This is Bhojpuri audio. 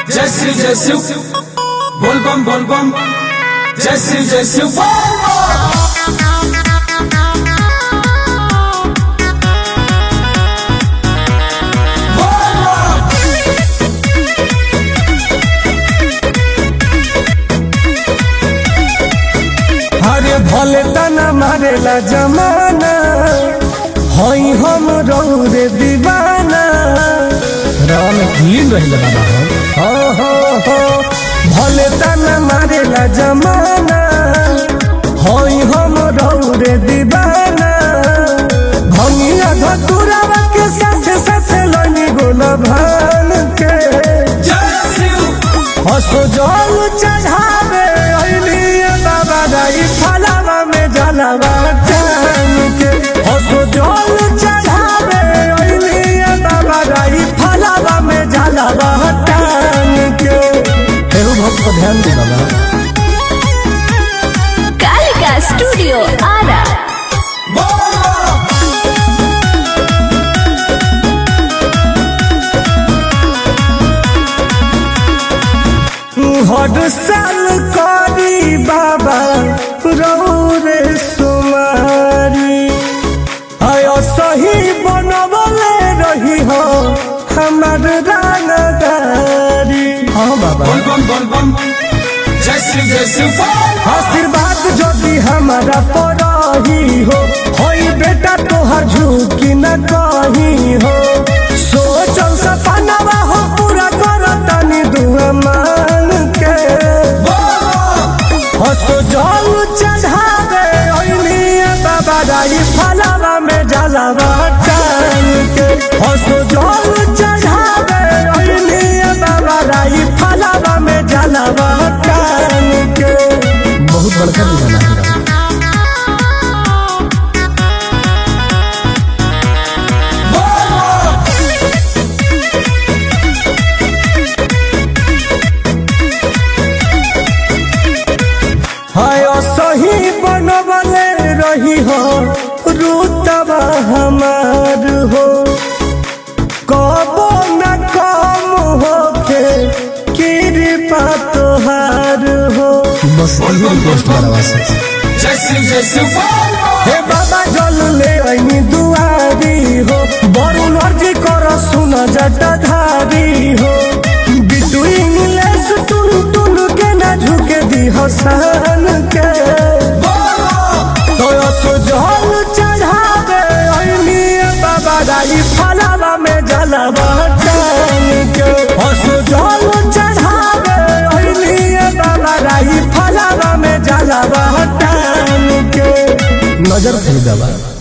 जय शिव बोल बम जय शिव बोल अरे भले तना मारेला जमाना हई हम रौरे दीवाना राम क्लीन रहिला बाबा हो भले तना मारेला जमाना हई हम रौरे दीवाना भंगिया धतुरा के साथे साथे लनी गोला भान के हसो जल चढ़ावे बाबा दाई फलावा में जलावा टान के हसो जल चढ़ावे बाबा दाई फलावा में जलावा टान के तेरू भक्त को ध्यान दे बाबा। कालिका स्टूडियो आरा हर साल करी बाबा रौरे सुमारी आयो सही बनवले रही हो हमार रानदारी। हाँ बाबा बोल बम जय शिव बोल आशीर्वाद जदि हमारा परही हो होई बेटा तोहर झुकी न कहीं हो सोचल सपनावा हो पूरा करतानी दुआ मान के हसो जल चढ़ावे बाबा दाई फलावा में जलावा टान के हसो जल चढ़ावे बाबा दाई फलावा में जलावा टान के बहुत बड़का दीवाना है। हाय सही बनवले रही हो रुतबा हमार हो कबो न कम होके कृपा तोहार हो बस जय शिव बोल हे बाबा जल ले आईनी दुआरी हो बड़ू अर्जी कर सुन जटाधारी हो बिटू इंग्लिश टुन के ना झुके दी हसन के तो जल चढ़ावे बाबा दाई फलावा में जलावा टान के हसो जल चढ़ावे बाबा दाई फलावा में जलावा टान के नजर खरीदावा।